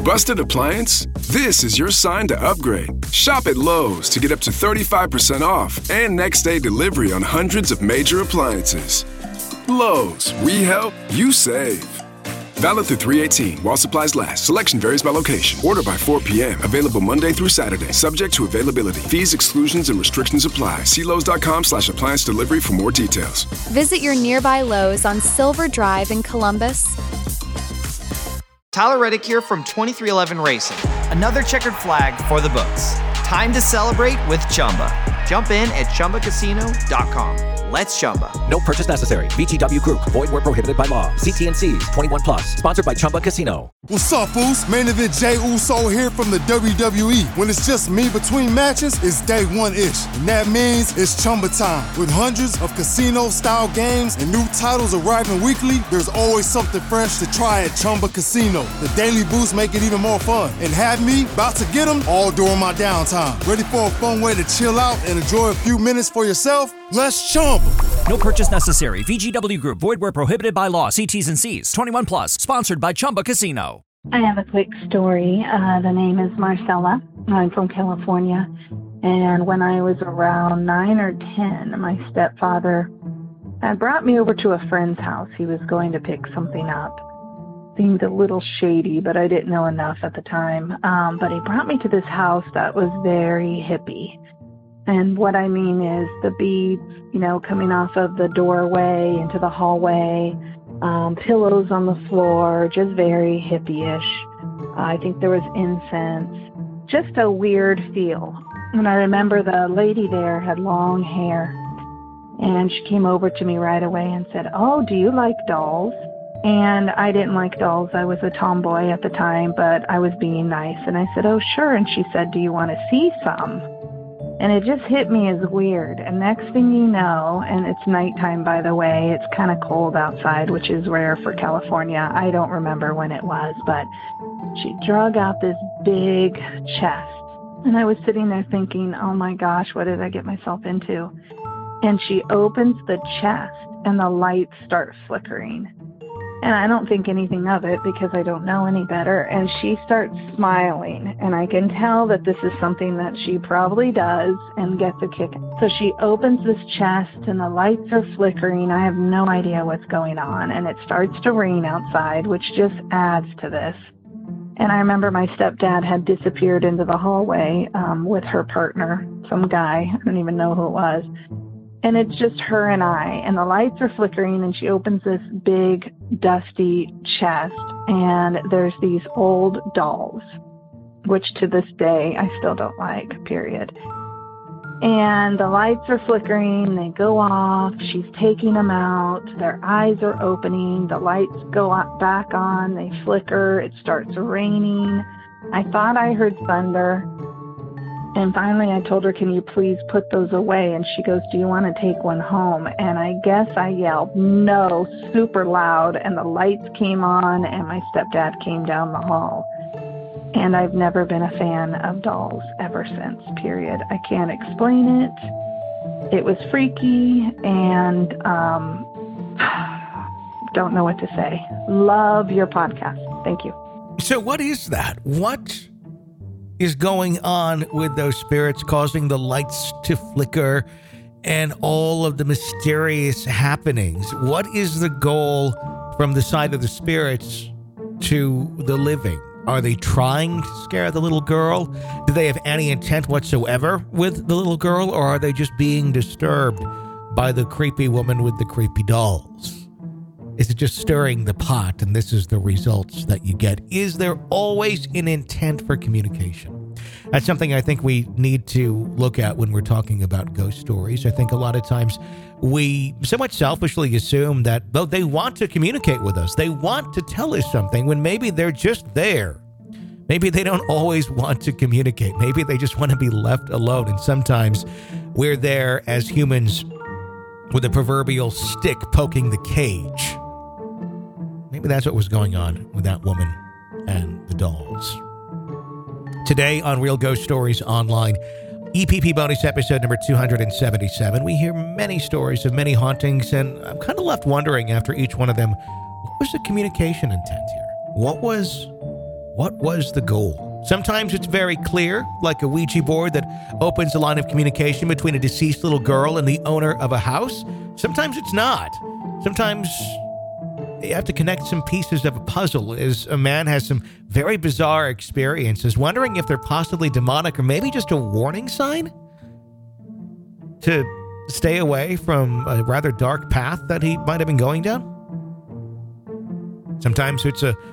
Busted appliance? This is your sign to upgrade. Shop at Lowe's to get up to 35% off and next day delivery on hundreds of major appliances. Lowe's, we help, you save. Valid through 3/18 while supplies last. Selection varies by location. Order by 4 p.m. Available Monday through Saturday. Subject to availability. Fees, exclusions, and restrictions apply. See Lowes.com/appliance delivery for more details. Visit your nearby Lowe's on Silver Drive in Columbus. Tyler Reddick here from 2311 Racing. Another checkered flag for the books. Time to celebrate with Chumba. Jump in at ChumbaCasino.com. Let's Chumba. No purchase necessary. VGW Group. Void where prohibited by law. See T&Cs. 21 plus. Sponsored by Chumba Casino. What's up, Foos? Main event Jey Uso here from the WWE. When it's just me between matches, it's day one-ish. And that means it's Chumba time. With hundreds of casino-style games and new titles arriving weekly, there's always something fresh to try at Chumba Casino. The daily boosts make it even more fun. And have me about to get them all during my downtime. Ready for a fun way to chill out and enjoy a few minutes for yourself? Let's Chumba. No purchase necessary. VGW Group. Void where prohibited by law. See T's and C's. 21 plus. Sponsored by Chumba Casino. I have a quick story. The name is Marcella. I'm from California. And when I was around 9 or 10, my stepfather had brought me over to a friend's house. He was going to pick something up. Seemed a little shady, but I didn't know enough at the time. But he brought me to this house that was very hippie. And what I mean is the beads, coming off of the doorway into the hallway, pillows on the floor, just very hippie-ish. I think there was incense, just a weird feel. And I remember the lady there had long hair, and she came over to me right away and said, "Oh, do you like dolls?" And I didn't like dolls. I was a tomboy at the time, but I was being nice. And I said, "Oh, sure." And she said, "Do you want to see some?" And it just hit me as weird. And next thing you know, and it's nighttime, by the way, it's kind of cold outside, which is rare for California. I don't remember when it was, but she drug out this big chest. And I was sitting there thinking, oh my gosh, what did I get myself into? And she opens the chest and the lights start flickering. And I don't think anything of it because I don't know any better. And she starts smiling. And I can tell that this is something that she probably does and gets a kick. So she opens this chest and the lights are flickering. I have no idea what's going on. And it starts to rain outside, which just adds to this. And I remember my stepdad had disappeared into the hallway with her partner, some guy. I don't even know who it was. And it's just her and I, and the lights are flickering, and she opens this big, dusty chest, and there's these old dolls, which to this day I still don't like, period. And the lights are flickering, they go off, she's taking them out, their eyes are opening, the lights go back on, they flicker, it starts raining. I thought I heard thunder. And finally I told her, "Can you please put those away?" And she goes, "Do you want to take one home?" And I guess I yelled, "No," super loud, and the lights came on, and my stepdad came down the hall. And I've never been a fan of dolls ever since, period. I can't explain it. It was freaky, and don't know what to say. Love your podcast. Thank you. So what is that? What is going on with those spirits causing the lights to flicker and all of the mysterious happenings? What is the goal from the side of the spirits to the living? Are they trying to scare the little girl? Do they have any intent whatsoever with the little girl, or are they just being disturbed by the creepy woman with the creepy dolls? Is it just stirring the pot and this is the results that you get? Is there always an intent for communication? That's something I think we need to look at when we're talking about ghost stories. I think a lot of times we somewhat selfishly assume that though they want to communicate with us, they want to tell us something when maybe they're just there. Maybe they don't always want to communicate. Maybe they just want to be left alone. And sometimes we're there as humans with a proverbial stick poking the cage. Maybe that's what was going on with that woman and the dolls. Today on Real Ghost Stories Online, EPP bonus episode number 277, we hear many stories of many hauntings, and I'm kind of left wondering after each one of them, what was the communication intent here? What was What was the goal? Sometimes it's very clear, like a Ouija board that opens a line of communication between a deceased little girl and the owner of a house. Sometimes it's not. Sometimes you have to connect some pieces of a puzzle, as a man has some very bizarre experiences, wondering if they're possibly demonic or maybe just a warning sign to stay away from a rather dark path that he might have been going down. Sometimes it's a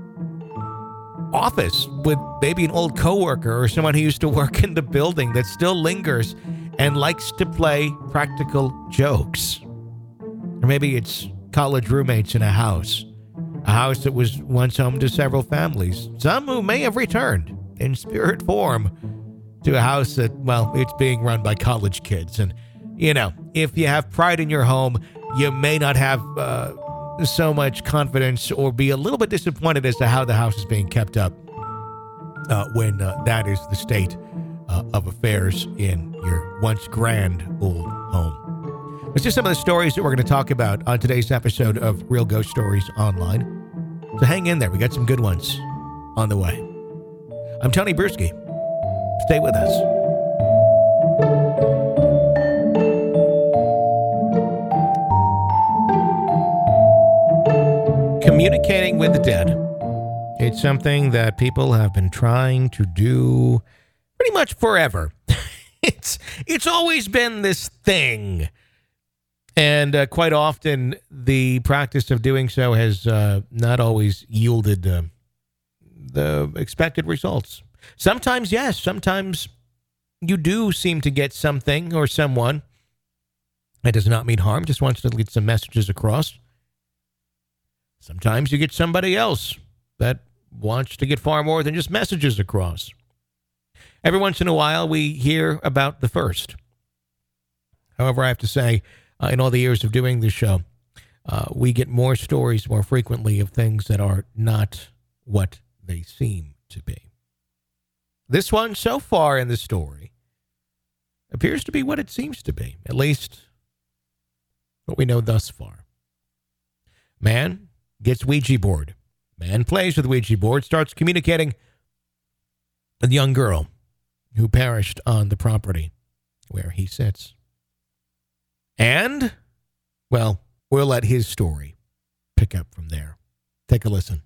office with maybe an old coworker or someone who used to work in the building that still lingers and likes to play practical jokes. Or maybe it's college roommates in a house that was once home to several families, some who may have returned in spirit form to a house that, well, it's being run by college kids. And, you know, if you have pride in your home, you may not have so much confidence or be a little bit disappointed as to how the house is being kept up when that is the state of affairs in your once grand old home. It's just some of the stories that we're going to talk about on today's episode of Real Ghost Stories Online. So hang in there. We got some good ones on the way. I'm Tony Bruschi. Stay with us. Communicating with the dead. It's something that people have been trying to do pretty much forever. It's always been this thing. And quite often, the practice of doing so has not always yielded the expected results. Sometimes, yes. Sometimes you do seem to get something or someone that does not mean harm, just wants to get some messages across. Sometimes you get somebody else that wants to get far more than just messages across. Every once in a while, we hear about the first. However, I have to say, in all the years of doing this show, we get more stories more frequently of things that are not what they seem to be. This one, so far in the story, appears to be what it seems to be, at least what we know thus far. Man gets Ouija board. Man plays with Ouija board, starts communicating with a young girl who perished on the property where he sits. And, well, we'll let his story pick up from there. Take a listen.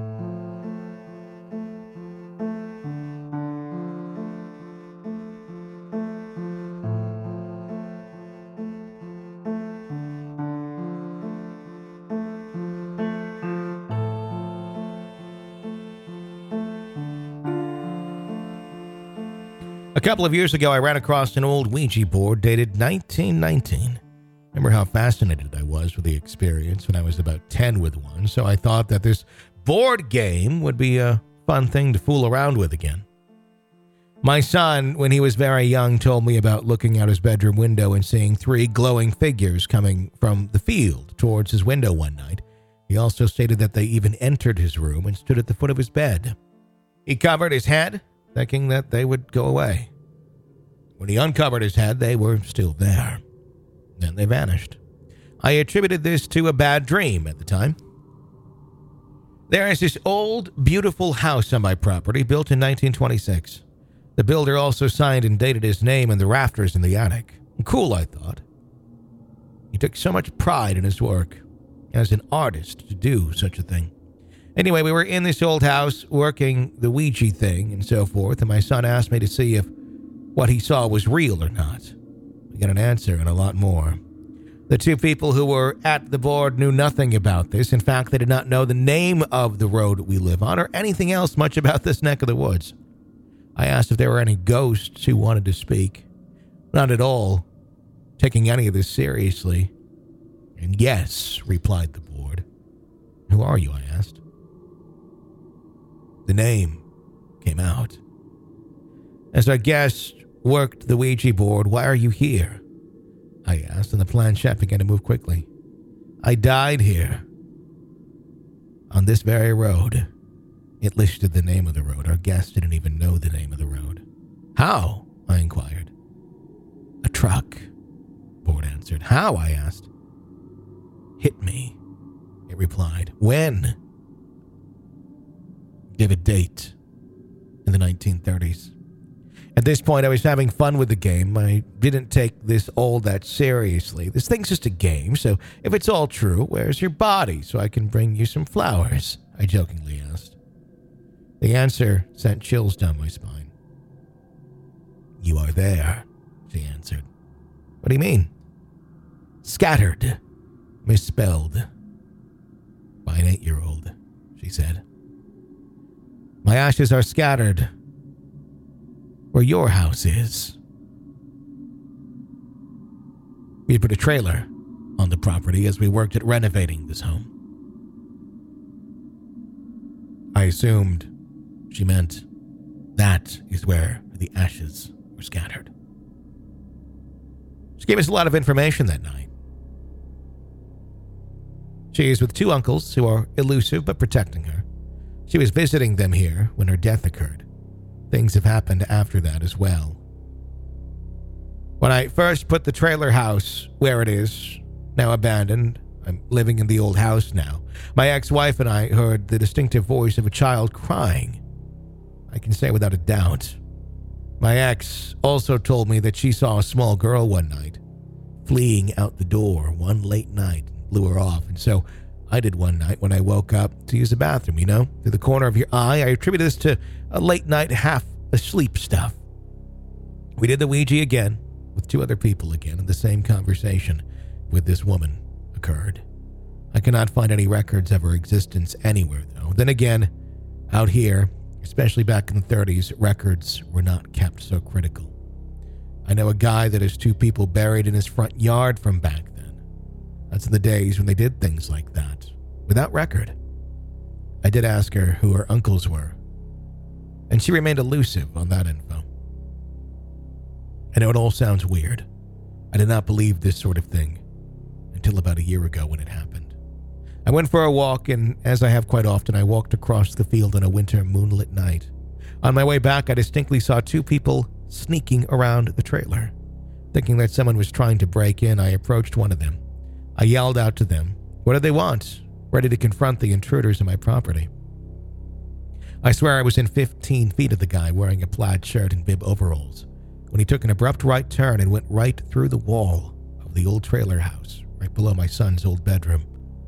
A couple of years ago, I ran across an old Ouija board dated 1919. Remember how fascinated I was with the experience when I was about 10 with one, so I thought that this board game would be a fun thing to fool around with again. My son, when he was very young, told me about looking out his bedroom window and seeing 3 glowing figures coming from the field towards his window one night. He also stated that they even entered his room and stood at the foot of his bed. He covered his head, thinking that they would go away. When he uncovered his head, they were still there. Then they vanished. I attributed this to a bad dream at the time. There is this old, beautiful house on my property, built in 1926. The builder also signed and dated his name in the rafters in the attic. Cool, I thought. He took so much pride in his work as an artist to do such a thing. Anyway, we were in this old house working the Ouija thing and so forth, and my son asked me to see if what he saw was real or not. We got an answer and a lot more. The 2 people who were at the board knew nothing about this. In fact, they did not know the name of the road we live on or anything else much about this neck of the woods. I asked if there were any ghosts who wanted to speak. Not at all, taking any of this seriously. And yes, replied the board. Who are you? I asked. The name came out. As our guest worked the Ouija board, why are you here? I asked, and the planchette began to move quickly. I died here. On this very road. It listed the name of the road. Our guest didn't even know the name of the road. How? I inquired. A truck, board answered. How? I asked. Hit me, it replied. When? gave a date in the 1930s. At this point, I was having fun with the game. I didn't take this all that seriously. This thing's just a game, so if it's all true, where's your body so I can bring you some flowers? I jokingly asked. The answer sent chills down my spine. You are there, she answered. What do you mean? Scattered. Misspelled. By an 8-year-old, she said. My ashes are scattered where your house is. We had put a trailer on the property as we worked at renovating this home. I assumed she meant that is where the ashes were scattered. She gave us a lot of information that night. She is with 2 uncles who are elusive but protecting her. She was visiting them here when her death occurred. Things have happened after that as well. When I first put the trailer house where it is, now abandoned, I'm living in the old house now, my ex-wife and I heard the distinctive voice of a child crying. I can say without a doubt. My ex also told me that she saw a small girl one night, fleeing out the door one late night and blew her off, and so I did one night when I woke up to use the bathroom, through the corner of your eye. I attributed this to a late night half-asleep stuff. We did the Ouija again with 2 other people again, and the same conversation with this woman occurred. I cannot find any records of her existence anywhere, though. Then again, out here, especially back in the 30s, records were not kept so critical. I know a guy that has 2 people buried in his front yard from back then. That's in the days when they did things like that, without record. I did ask her who her uncles were, and she remained elusive on that info. I know it all sounds weird. I did not believe this sort of thing until about a year ago when it happened. I went for a walk, and as I have quite often, I walked across the field on a winter moonlit night. On my way back, I distinctly saw 2 people sneaking around the trailer. Thinking that someone was trying to break in, I approached one of them. I yelled out to them, "What do they want?" ready to confront the intruders in my property. I swear I was in 15 feet of the guy wearing a plaid shirt and bib overalls when he took an abrupt right turn and went right through the wall of the old trailer house, right below my son's old bedroom.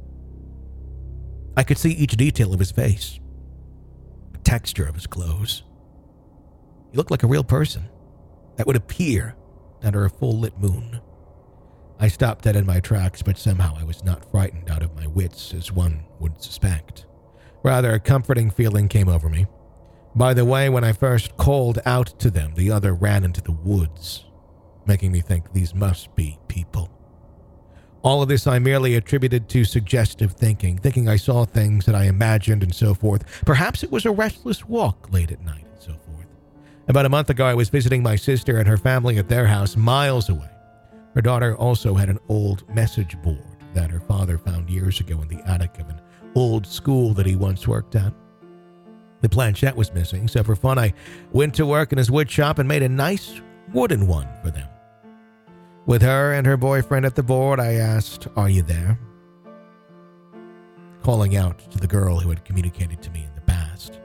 I could see each detail of his face, the texture of his clothes. He looked like a real person that would appear under a full-lit moon. I stopped dead in my tracks, but somehow I was not frightened out of my wits as one would suspect. Rather, a comforting feeling came over me. By the way, when I first called out to them, the other ran into the woods, making me think these must be people. All of this I merely attributed to suggestive thinking I saw things that I imagined and so forth. Perhaps it was a restless walk late at night and so forth. About a month ago, I was visiting my sister and her family at their house miles away. Her daughter also had an old message board that her father found years ago in the attic of an old school that he once worked at. The planchette was missing, so for fun I went to work in his wood shop and made a nice wooden one for them. With her and her boyfriend at the board, I asked, "Are you there?" Calling out to the girl who had communicated to me in the past.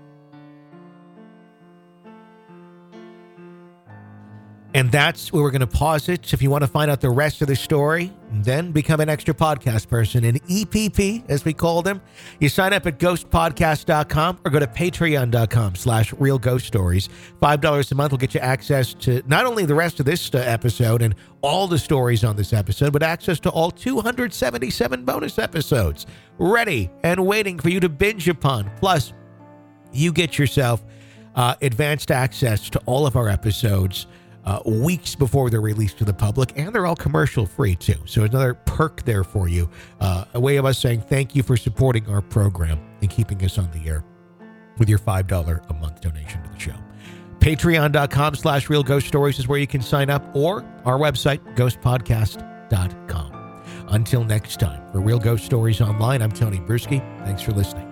And that's where we're going to pause it. If you want to find out the rest of the story, then become an extra podcast person, an EPP, as we call them. You sign up at ghostpodcast.com or go to patreon.com/realghoststories. $5 a month will get you access to not only the rest of this episode and all the stories on this episode, but access to all 277 bonus episodes ready and waiting for you to binge upon. Plus, you get yourself advanced access to all of our episodes weeks before they're released to the public, and they're all commercial free too. So another perk there for you, a way of us saying thank you for supporting our program and keeping us on the air with your $5 a month donation to the show. Patreon.com/realghoststories is where you can sign up, or our website, ghostpodcast.com. Until next time, for Real Ghost Stories Online, I'm Tony Bruschi. Thanks for listening.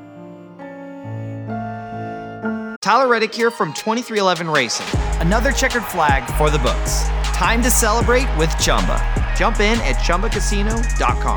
Tyler Reddick here from 2311 Racing. Another checkered flag for the books. Time to celebrate with Chumba. Jump in at ChumbaCasino.com.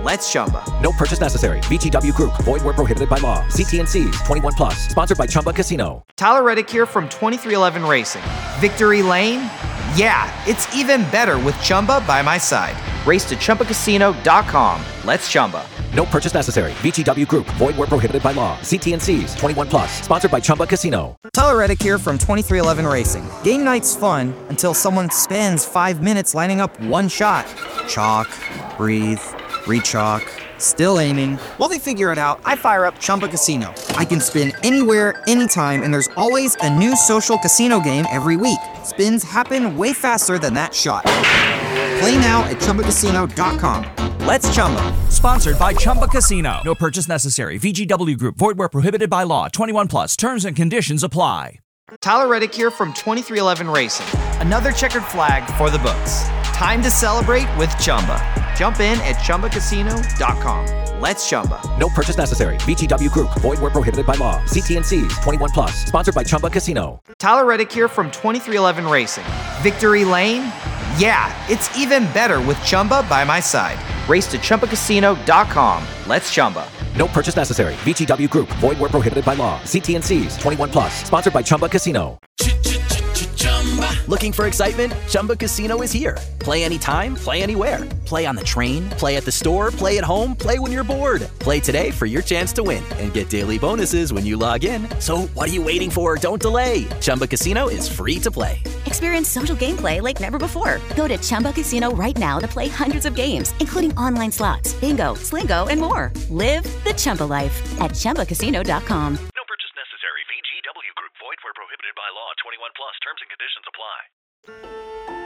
Let's Chumba. No purchase necessary. VGW Group. Void where prohibited by law. See T&Cs. 21 plus. Sponsored by Chumba Casino. Tyler Reddick here from 2311 Racing. Victory Lane? Yeah, it's even better with Chumba by my side. Race to ChumbaCasino.com. Let's Chumba. No purchase necessary. VGW Group. Void where prohibited by law. See T&Cs. 21 plus. Sponsored by Chumba Casino. Tyler Reddick here from 2311 Racing. Game night's fun until someone spends 5 minutes lining up one shot. Chalk, breathe, re-chalk, still aiming. While they figure it out, I fire up Chumba Casino. I can spin anywhere, anytime, and there's always a new social casino game every week. Spins happen way faster than that shot. Play now at ChumbaCasino.com. Let's Chumba. Sponsored by Chumba Casino. No purchase necessary. VGW Group. Void where prohibited by law. 21 plus. Terms and conditions apply. Tyler Reddick here from 2311 Racing. Another checkered flag for the books. Time to celebrate with Chumba. Jump in at ChumbaCasino.com. Let's Chumba. No purchase necessary. VGW Group. Void where prohibited by law. See T&Cs. 21 plus. Sponsored by Chumba Casino. Tyler Reddick here from 2311 Racing. Victory Lane? Yeah, it's even better with Chumba by my side. Race to ChumbaCasino.com. Let's Chumba. No purchase necessary. VGW Group. Void where prohibited by law. See T&Cs. 21 plus. Sponsored by Chumba Casino. Looking for excitement? Chumba Casino is here. Play anytime, play anywhere. Play on the train, play at the store, play at home, play when you're bored. Play today for your chance to win and get daily bonuses when you log in. So what are you waiting for? Don't delay. Chumba Casino is free to play. Experience social gameplay like never before. Go to Chumba Casino right now to play hundreds of games, including online slots, bingo, Slingo, and more. Live the Chumba life at ChumbaCasino.com. No purchase necessary. VGW Group. Void where prohibited by law. 21 plus. Terms and conditions apply.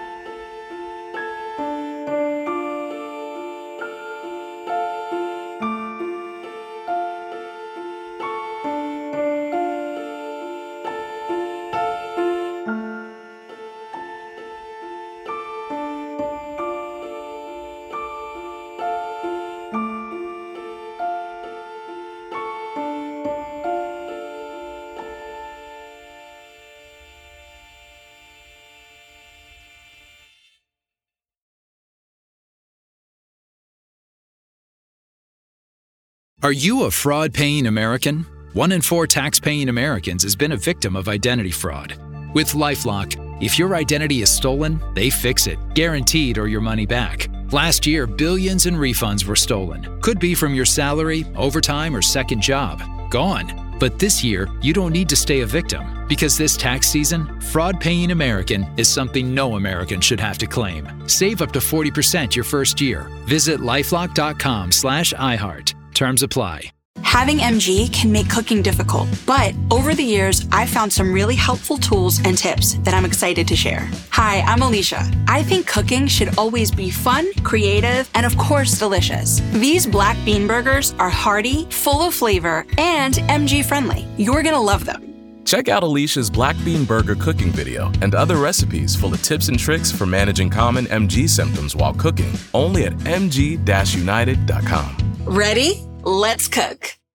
Are you a fraud-paying American? 1 in 4 tax-paying Americans has been a victim of identity fraud. With LifeLock, if your identity is stolen, they fix it, guaranteed or your money back. Last year, billions in refunds were stolen. Could be from your salary, overtime, or second job. Gone. But this year, you don't need to stay a victim, because this tax season, fraud-paying American is something no American should have to claim. Save up to 40% your first year. Visit lifelock.com/iHeart. Terms apply. Having MG can make cooking difficult, but over the years, I've found some really helpful tools and tips that I'm excited to share. Hi, I'm Alicia. I think cooking should always be fun, creative, and of course, delicious. These black bean burgers are hearty, full of flavor, and MG friendly. You're gonna love them. Check out Alicia's Black Bean Burger cooking video and other recipes full of tips and tricks for managing common MG symptoms while cooking, only at mg-united.com. Ready? Let's cook.